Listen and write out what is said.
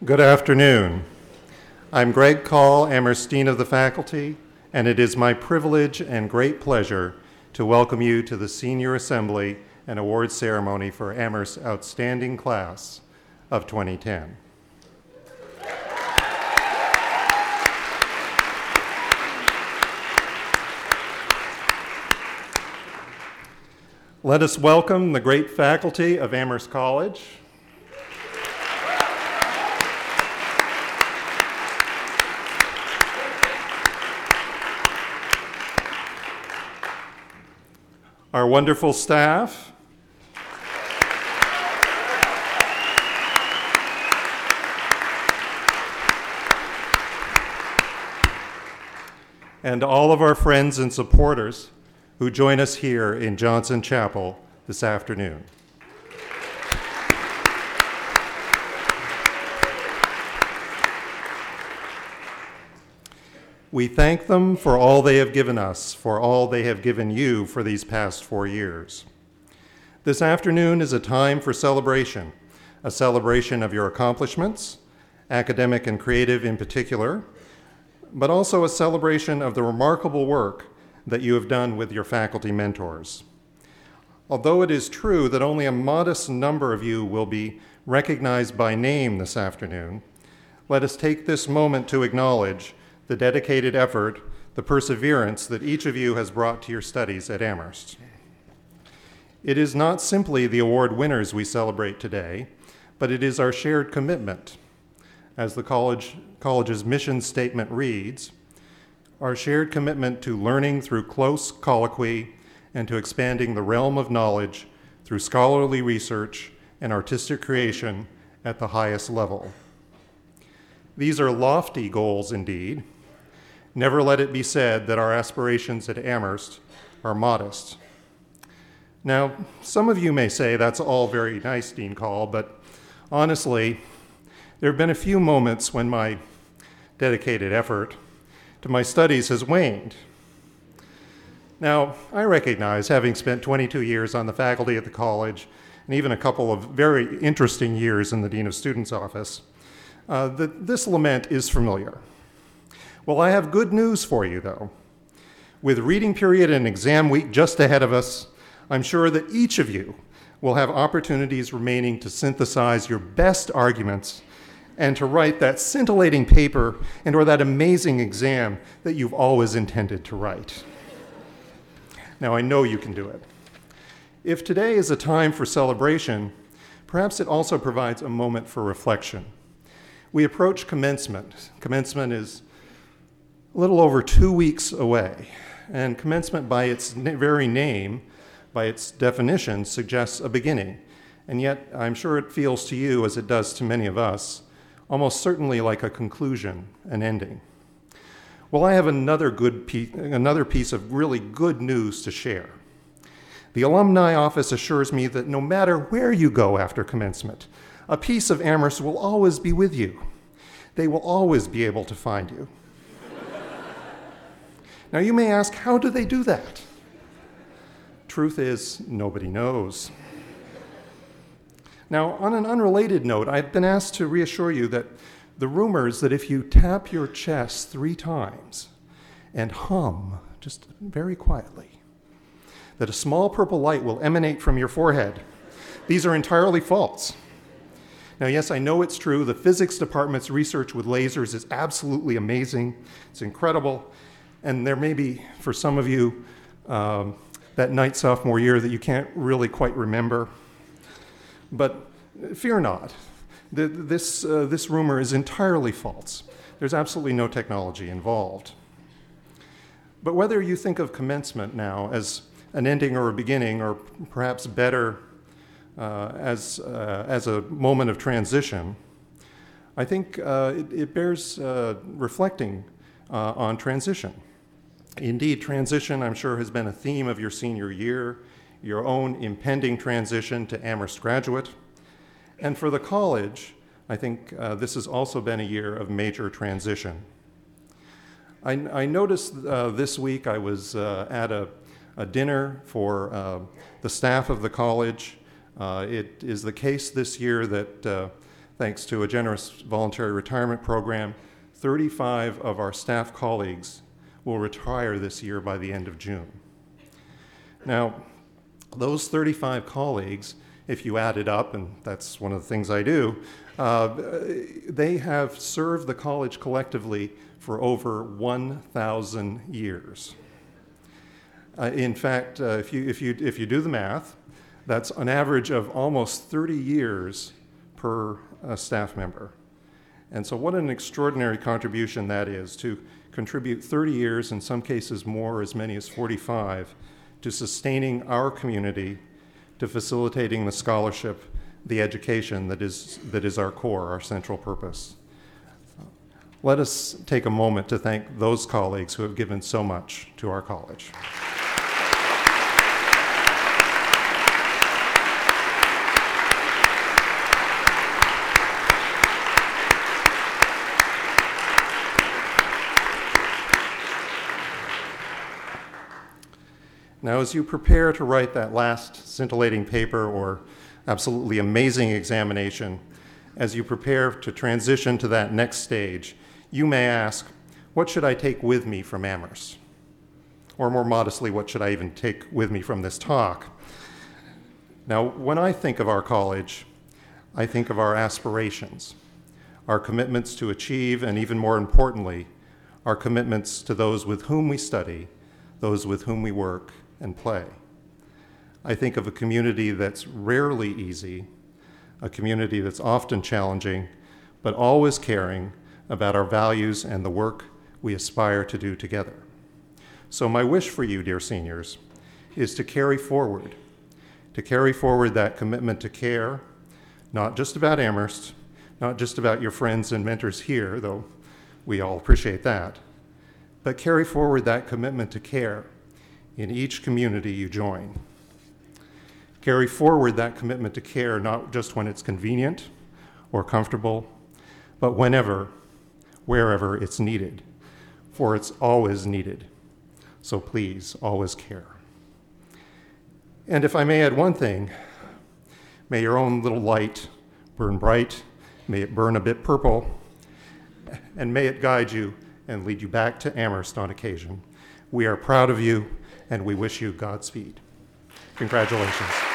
Good afternoon. I'm Greg Call, Amherst Dean of the Faculty, and it is my privilege and great pleasure to welcome you to the Senior Assembly and Awards Ceremony for Amherst's Outstanding Class of 2010. Let us welcome the great faculty of Amherst College. Our wonderful staff, and all of our friends and supporters who join us here in Johnson Chapel this afternoon. We thank them for all they have given us, for all they have given you for these past 4 years. This afternoon is a time for celebration, a celebration of your accomplishments, academic and creative in particular, but also a celebration of the remarkable work that you have done with your faculty mentors. Although it is true that only a modest number of you will be recognized by name this afternoon, let us take this moment to acknowledge the dedicated effort, the perseverance that each of you has brought to your studies at Amherst. It is not simply the award winners we celebrate today, but it is our shared commitment. As the college's mission statement reads, our shared commitment to learning through close colloquy and to expanding the realm of knowledge through scholarly research and artistic creation at the highest level. These are lofty goals indeed. Never let it be said that our aspirations at Amherst are modest. Now, some of you may say that's all very nice, Dean Call, but honestly, there have been a few moments when my dedicated effort to my studies has waned. Now, I recognize, having spent 22 years on the faculty at the college, and even a couple of very interesting years in the Dean of Students' office, that this lament is familiar. Well, I have good news for you, though. With reading period and exam week just ahead of us, I'm sure that each of you will have opportunities remaining to synthesize your best arguments and to write that scintillating paper or that amazing exam that you've always intended to write. Now, I know you can do it. If today is a time for celebration, perhaps it also provides a moment for reflection. We approach commencement. Commencement is a little over 2 weeks away, and commencement by its very name, by its definition, suggests a beginning. And yet, I'm sure it feels to you, as it does to many of us, almost certainly like a conclusion, an ending. Well, I have another piece of really good news to share. The alumni office assures me that no matter where you go after commencement, a piece of Amherst will always be with you. They will always be able to find you. Now, you may ask, how do they do that? Truth is, nobody knows. Now, on an unrelated note, I've been asked to reassure you that the rumors that if you tap your chest 3 times and hum, just very quietly, that a small purple light will emanate from your forehead, these are entirely false. Now, yes, I know it's true. The physics department's research with lasers is absolutely amazing. It's incredible. And there may be, for some of you, that night sophomore year that you can't really quite remember. But fear not. This rumor is entirely false. There's absolutely no technology involved. But whether you think of commencement now as an ending or a beginning, or perhaps better as a moment of transition, I think it bears reflecting on transition. Indeed, transition, I'm sure, has been a theme of your senior year, your own impending transition to Amherst graduate. And for the college, I think this has also been a year of major transition. I noticed this week I was at a dinner for the staff of the college. It is the case this year that Thanks to a generous voluntary retirement program, 35 of our staff colleagues will retire this year by the end of June. Now, those 35 colleagues, if you add it up, and that's one of the things I do, they have served the college collectively for over 1,000 years. In fact, if you do the math, that's an average of almost 30 years per staff member. And so what an extraordinary contribution that is, to contribute 30 years, in some cases more, as many as 45, to sustaining our community, to facilitating the scholarship, the education that is our core, our central purpose. Let us take a moment to thank those colleagues who have given so much to our college. Now, as you prepare to write that last scintillating paper or absolutely amazing examination, as you prepare to transition to that next stage, you may ask, what should I take with me from Amherst? Or more modestly, what should I even take with me from this talk? Now, when I think of our college, I think of our aspirations, our commitments to achieve, and even more importantly, our commitments to those with whom we study, those with whom we work and play. I think of a community that's rarely easy, a community that's often challenging, but always caring about our values and the work we aspire to do together. So my wish for you, dear seniors, is to carry forward that commitment to care, not just about Amherst, not just about your friends and mentors here, though we all appreciate that, but carry forward that commitment to care in each community you join. Carry forward that commitment to care not just when it's convenient or comfortable, but whenever, wherever it's needed, for it's always needed. So please, always care. And if I may add one thing, may your own little light burn bright, may it burn a bit purple, and may it guide you and lead you back to Amherst on occasion. We are proud of you, and we wish you Godspeed. Congratulations.